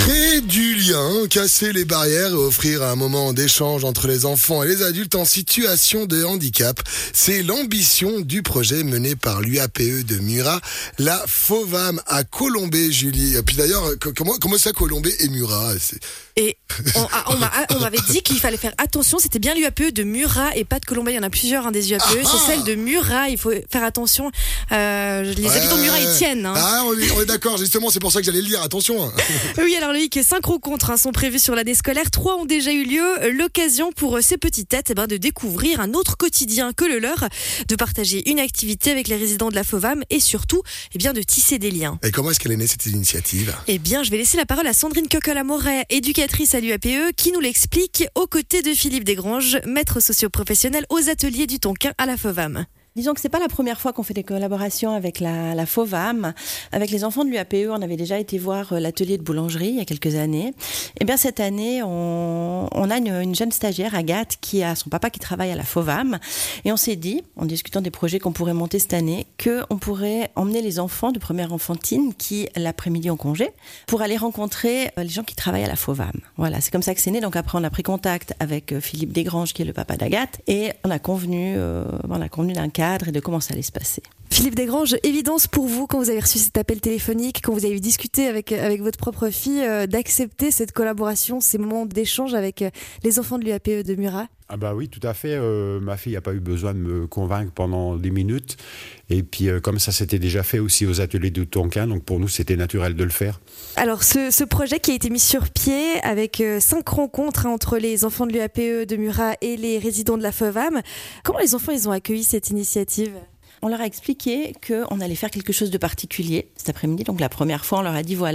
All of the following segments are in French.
Créer du lien, casser les barrières et offrir un moment d'échange entre les enfants et les adultes en situation de handicap. C'est l'ambition du projet mené par l'UAPE de Murat, la FOVAM à Colombey, Julie. Et puis d'ailleurs, comment ça Colombey et Murat? Et on m'avait dit qu'il fallait faire attention, c'était bien l'UAPE de Murat et pas de Colombey. Il y en a plusieurs des UAPE, c'est celle de Murat, il faut faire attention. Les habitants de Murat y tiennent. On est d'accord, justement, c'est pour ça que j'allais le dire, attention. Oui, alors Loïc, 5 rencontres sont prévues sur l'année scolaire, 3 ont déjà eu lieu. L'occasion pour ces petites têtes de découvrir un autre quotidien que le leur, de partager une activité avec les résidents de la FOVAM et surtout de tisser des liens. Et comment est-ce qu'elle est née cette initiative? Je vais laisser la parole à Sandrine Coquel-Amoret, éducatrice à l'UAPE, qui nous l'explique aux côtés de Philippe Desgranges, maître socio-professionnel aux ateliers du Tonkin à la FOVAM. Disons que c'est pas la première fois qu'on fait des collaborations avec la FOVAM. Avec les enfants de l'UAPE, on avait déjà été voir l'atelier de boulangerie il y a quelques années. Et bien cette année, on a une jeune stagiaire, Agathe, qui a son papa qui travaille à la FOVAM. Et on s'est dit, en discutant des projets qu'on pourrait monter cette année, qu'on pourrait emmener les enfants de première enfantine qui, l'après-midi, ont congé, pour aller rencontrer les gens qui travaillent à la FOVAM. Voilà, c'est comme ça que c'est né. Donc après, on a pris contact avec Philippe Desgranges, qui est le papa d'Agathe, et on a convenu d'un cadre et de comment ça allait se passer. Philippe Desgranges, évidence pour vous, quand vous avez reçu cet appel téléphonique, quand vous avez discuté avec votre propre fille, d'accepter cette collaboration, ces moments d'échange avec les enfants de l'UAPE de Murat? Ah bah oui, tout à fait. Ma fille n'a pas eu besoin de me convaincre pendant 10 minutes. Et puis, comme ça s'était déjà fait aussi aux ateliers de Tonkin, donc pour nous, c'était naturel de le faire. Alors, ce projet qui a été mis sur pied avec 5 rencontres entre les enfants de l'UAPE de Murat et les résidents de la FOVAM, comment les enfants ils ont accueilli cette initiative ? On leur a expliqué qu'on allait faire quelque chose de particulier cet après-midi. Donc la première fois, on leur a dit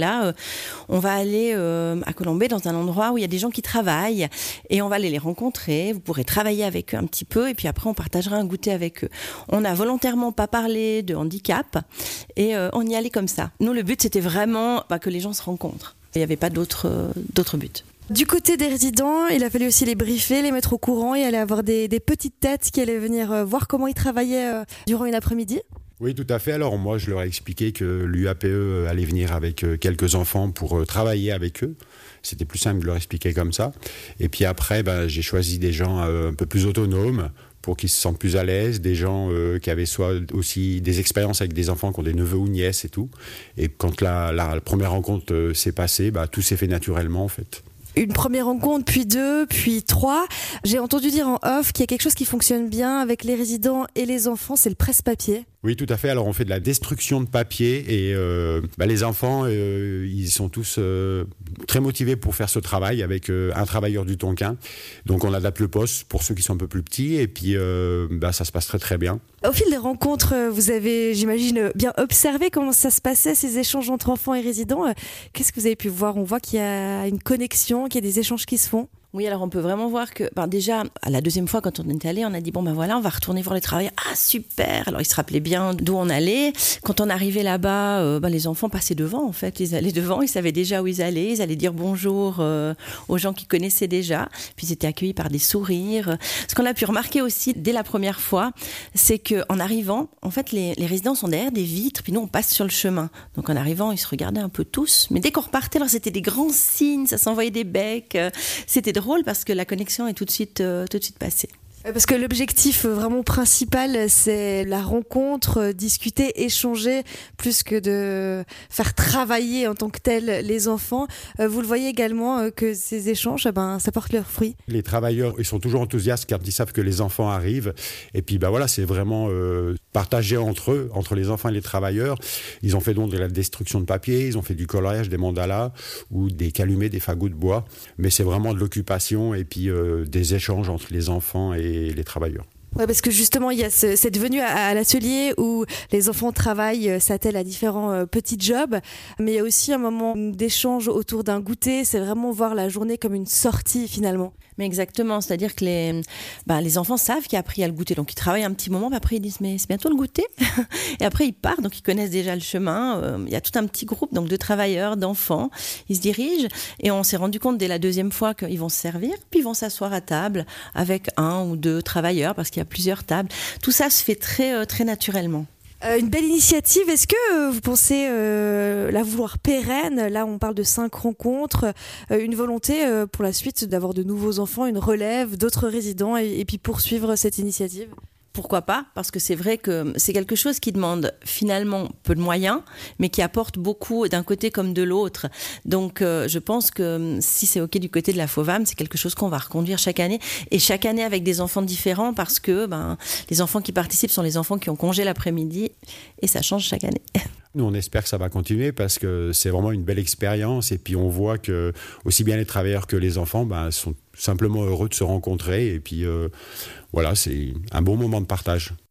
on va aller à Colombey dans un endroit où il y a des gens qui travaillent et on va aller les rencontrer. Vous pourrez travailler avec eux un petit peu et puis après on partagera un goûter avec eux. On n'a volontairement pas parlé de handicap et on y allait comme ça. Nous, le but, c'était vraiment que les gens se rencontrent. Il n'y avait pas d'autre but. Du côté des résidents, il a fallu aussi les briefer, les mettre au courant et aller avoir des petites têtes qui allaient venir voir comment ils travaillaient durant une après-midi. Oui, tout à fait. Alors moi, je leur ai expliqué que l'UAPE allait venir avec quelques enfants pour travailler avec eux. C'était plus simple de leur expliquer comme ça. Et puis après, j'ai choisi des gens un peu plus autonomes pour qu'ils se sentent plus à l'aise, des gens qui avaient soit aussi des expériences avec des enfants qui ont des neveux ou nièces et tout. Et quand la première rencontre s'est passée, tout s'est fait naturellement en fait. Une première rencontre, puis 2, puis 3. J'ai entendu dire en off qu'il y a quelque chose qui fonctionne bien avec les résidents et les enfants, c'est le presse-papier. Oui, tout à fait. Alors, on fait de la destruction de papier et les enfants, ils sont tous très motivés pour faire ce travail avec un travailleur du Tonkin. Donc, on adapte le poste pour ceux qui sont un peu plus petits et puis ça se passe très, très bien. Au fil des rencontres, vous avez, j'imagine, bien observé comment ça se passait, ces échanges entre enfants et résidents. Qu'est-ce que vous avez pu voir? On voit qu'il y a une connexion, qu'il y a des échanges qui se font. Oui, alors on peut vraiment voir que, déjà, à la deuxième fois, quand on est allé, on a dit, on va retourner voir les travailleurs. Ah, super! Alors, ils se rappelaient bien d'où on allait. Quand on arrivait là-bas, les enfants passaient devant, en fait. Ils allaient devant, ils savaient déjà où ils allaient dire bonjour aux gens qu'ils connaissaient déjà. Puis, ils étaient accueillis par des sourires. Ce qu'on a pu remarquer aussi, dès la première fois, c'est qu'en arrivant, en fait, les résidents sont derrière des vitres, puis nous, on passe sur le chemin. Donc, en arrivant, ils se regardaient un peu tous. Mais dès qu'on repartait, alors, c'était des grands signes, ça s'envoyait des becs. C'était drôle parce que la connexion est tout de suite passée. Parce que l'objectif vraiment principal, c'est la rencontre, discuter, échanger, plus que de faire travailler en tant que tel les enfants. Vous le voyez également que ces échanges, ça porte leurs fruits. Les travailleurs, ils sont toujours enthousiastes car ils savent que les enfants arrivent. Et puis c'est vraiment partagé entre eux, entre les enfants et les travailleurs. Ils ont fait donc de la destruction de papier, ils ont fait du coloriage, des mandalas ou des calumets, des fagots de bois. Mais c'est vraiment de l'occupation et puis des échanges entre les enfants et les travailleurs. Ouais, parce que justement, il y a cette venue à l'atelier où les enfants travaillent, s'attellent à différents petits jobs, mais il y a aussi un moment d'échange autour d'un goûter. C'est vraiment voir la journée comme une sortie finalement. Mais exactement, c'est-à-dire que les enfants savent qu'après il y a le goûter, donc ils travaillent un petit moment, puis après ils disent mais c'est bientôt le goûter, et après ils partent, donc ils connaissent déjà le chemin. Il y a tout un petit groupe donc de travailleurs, d'enfants, ils se dirigent, et on s'est rendu compte dès la deuxième fois qu'ils vont se servir, puis ils vont s'asseoir à table avec 1 ou 2 travailleurs, parce qu'il y a plusieurs tables. Tout ça se fait très, très naturellement. Une belle initiative. Est-ce que vous pensez la vouloir pérenne? Là, on parle de 5 rencontres, une volonté pour la suite d'avoir de nouveaux enfants, une relève, d'autres résidents et puis poursuivre cette initiative? Pourquoi pas? Parce que c'est vrai que c'est quelque chose qui demande finalement peu de moyens, mais qui apporte beaucoup d'un côté comme de l'autre. Donc je pense que si c'est OK du côté de la FOVAM, c'est quelque chose qu'on va reconduire chaque année. Et chaque année avec des enfants différents, parce que les enfants qui participent sont les enfants qui ont congé l'après-midi, et ça change chaque année. Nous, on espère que ça va continuer parce que c'est vraiment une belle expérience. Et puis, on voit que aussi bien les travailleurs que les enfants sont simplement heureux de se rencontrer. Et puis, voilà, c'est un bon moment de partage.